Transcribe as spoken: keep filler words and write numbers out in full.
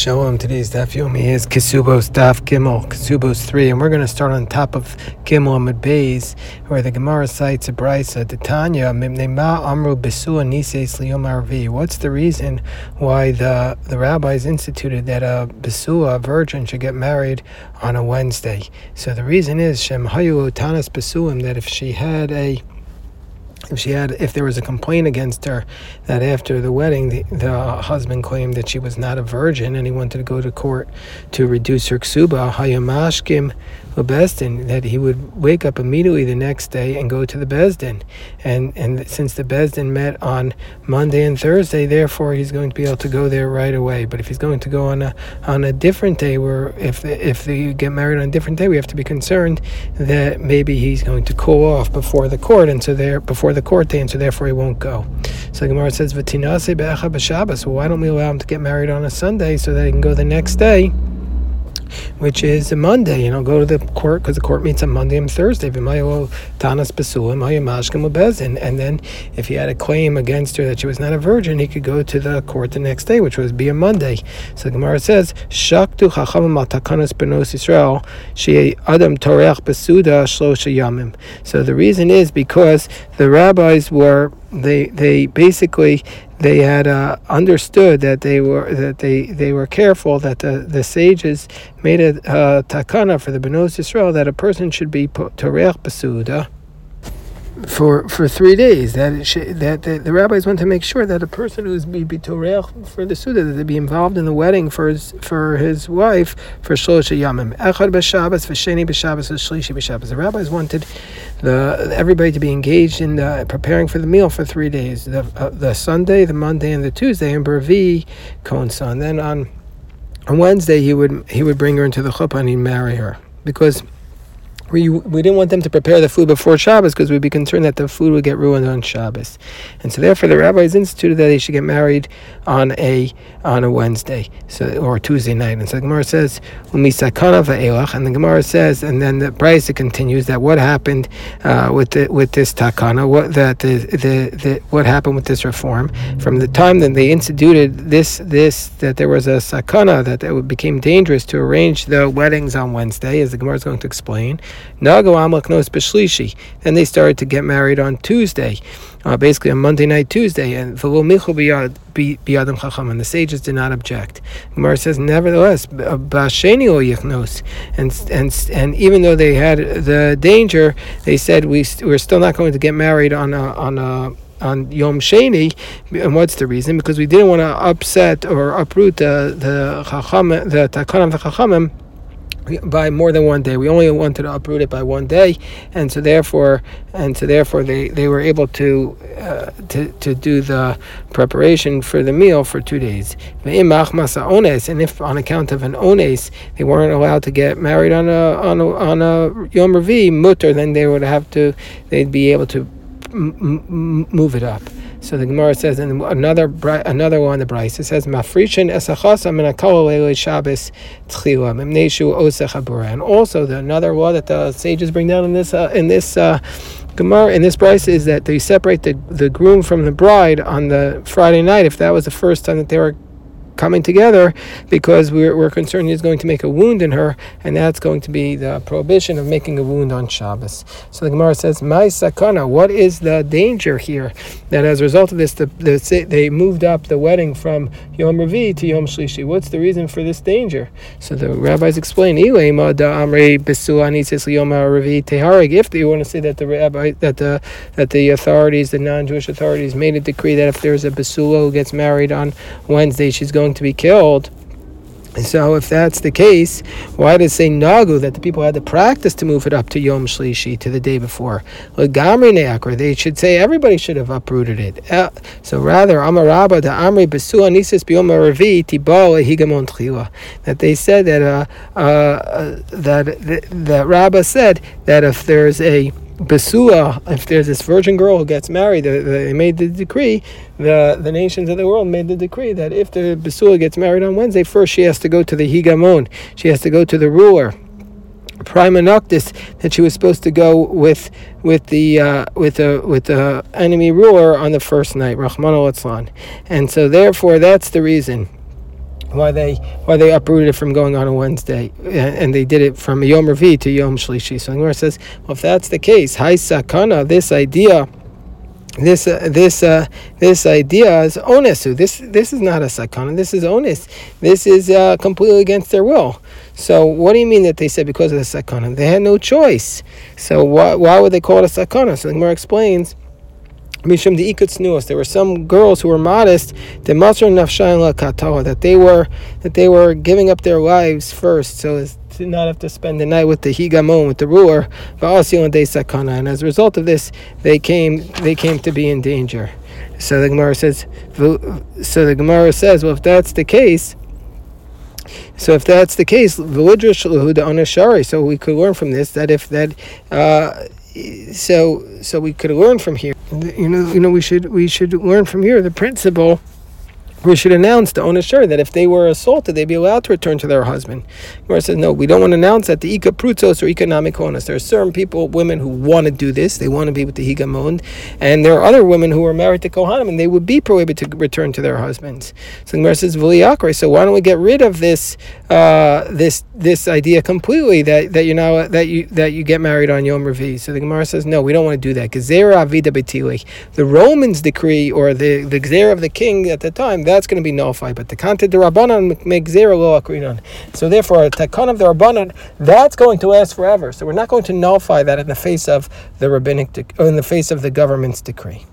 Shalom. Today's Daf Yomi is Kesubos Daf Gimel, Kesubos three, and we're going to start on top of Gimel Amud Beis, where the Gemara cites a brisa, Tanya, Mimnei Ma Amru Besua Nises Liyom Arvi. What's the reason why the the rabbis instituted that a Besua, a virgin, should get married on a Wednesday? So the reason is Shem Hayu Tanas Besuim, that if she had a If she had, if there was a complaint against her that after the wedding the, the husband claimed that she was not a virgin and he wanted to go to court to reduce her ksuba, hayamashkim bezdin, that he would wake up immediately the next day and go to the bezdin, and and since the bezdin met on Monday and Thursday, therefore he's going to be able to go there right away. But if he's going to go on a on a different day, where if the, if they get married on a different day, we have to be concerned that maybe he's going to cool off before the court, and so there before the court day, and so therefore he won't go. So the Gemara says, "V'tinase be'echa b'Shabbos." Well, why don't we allow him to get married on a Sunday so that he can go the next day, which is a Monday, you know, go to the court, because the court meets on Monday and Thursday. And then if he had a claim against her that she was not a virgin, he could go to the court the next day, which would be a Monday. So the Gemara says, Shaktu chachamim al takanas benos Yisrael, she adam toreach besuda shlosha yamim. So the reason is because the rabbis were, they they basically, they had uh, understood that they were that they, they were careful, that the, the sages made a uh, takana for the Benos Yisrael that a person should be toreach besuda for for three days. That it should, that the, the rabbis want to make sure that a person who's be toreach for the suda, that they be involved in the wedding for his for his wife for shlosha yamim. Echad b'Shabbos, v'sheni b'Shabbos, v'shlishi b'Shabbos. The rabbis wanted the everybody to be engaged in the, preparing for the meal for three days: the uh, the Sunday, the Monday, and the Tuesday. And Bervi Konsan. Then on on Wednesday he would he would bring her into the chuppah and he'd marry her, because We we didn't want them to prepare the food before Shabbos, because we'd be concerned that the food would get ruined on Shabbos, and so therefore the rabbis instituted that they should get married on a on a Wednesday, so or Tuesday night. And so the Gemara says, "Umisakana va'elach," and the Gemara says, and then the brisa continues that what happened uh, with the, with this takana, what that the, the the what happened with this reform from the time that they instituted this this that there was a sakana, that it became dangerous to arrange the weddings on Wednesday, as the Gemara is going to explain. Nago Amlak Nos B'Shlishi. Then they started to get married on Tuesday, uh, basically on Monday night, Tuesday, and V'lo Michu B'Yadam Chacham, and the sages did not object. Gemara says, nevertheless, B'Asheni Lo Yichnos, and and and even though they had the danger, they said we we're still not going to get married on a on a on Yom Sheni. And what's the reason? Because we didn't want to upset or uproot the the Chacham, the Takana of the Chachamim by more than one day. We only wanted to uproot it by one day, and so therefore, and so therefore, they, they were able to uh, to to do the preparation for the meal for two days. And if on account of an ones they weren't allowed to get married on a on a on a Yom Revi mutter, then they would have to they'd be able to m- m- move it up. So the Gemara says, and another another one, the Brisa says, Mafrishin esachasa min hakol leilei Shabbos tchila mimneshu osech habura. And also the another law that the sages bring down in this uh, in this uh, Gemara in this Brisa is that they separate the the groom from the bride on the Friday night, if that was the first time that they were coming together, because we're, we're concerned he's going to make a wound in her, and that's going to be the prohibition of making a wound on Shabbos. So the Gemara says, "My sakana, what is the danger here? That as a result of this, the, the, they moved up the wedding from Yom Revi to Yom Shlishi. What's the reason for this danger?" So the rabbis explain, if you want to say that the rabbi, that the that the authorities, the non-Jewish authorities, made a decree that if there's a besula who gets married on Wednesday, she's going to be killed. So if that's the case, why does it say nagu, that the people had to practice to move it up to Yom Shlishi, to the day before? Legamri ne'akra, they should say everybody should have uprooted it. Uh, so rather, Amarabba the Amri Besua Nisis B'Yom Revi Tibal Higamon Tchila, that they said that uh, uh, that that, that Rabbah said that if there's a Besua, if there's this virgin girl who gets married, they, they made the decree, the, the nations of the world made the decree that if the Besua gets married on Wednesday, first she has to go to the Higamon, she has to go to the ruler, Prima Noctis, that she was supposed to go with with the uh, with the with the enemy ruler on the first night, Rahman al-Atzlan. And so therefore that's the reason why they why they uprooted it from going on a Wednesday, and they did it from Yom Revi to Yom Shlishi. So the Gemara says, well, if that's the case, Hai Sakana, this idea. This uh, this uh, this idea is onesu. This this is not a sakana. This is onus. This is uh, completely against their will. So what do you mean that they said because of the sakana? They had no choice. So why why would they call it a sakana? So the Gemara explains. Mishum de'ikat tznuos. There were some girls who were modest. That they were that they were giving up their lives first, so as to not have to spend the night with the higamon, with the ruler. And as a result of this, they came they came to be in danger. So the Gemara says. So the Gemara says, well, if that's the case. So if that's the case, so we could learn from this that if that. Uh, So, so we could learn from here. You know, you know, we should we should learn from here the principle. We should announce to Onashar that if they were assaulted, they'd be allowed to return to their husband. Gemara says, no, we don't want to announce that the Ika Prutzos or economic onus. There are certain people, women who want to do this. They want to be with the Higamon. And there are other women who are married to Kohanim, and they would be prohibited to return to their husbands. So Gemara says, V'liyakre. So why don't we get rid of this uh, this this idea completely that, that you know that you that you get married on Yom Revi? So the Gemara says, no, we don't want to do that. Gezerah avida betili. The Romans' decree, or the, the Gezerah of the king at the time, that's going to be nullified, but the content of the Rabbanan make zero lo akrinon. So therefore, a takon of the Rabbanan, that's going to last forever. So we're not going to nullify that in the face of the rabbinic, de- or in the face of the government's decree.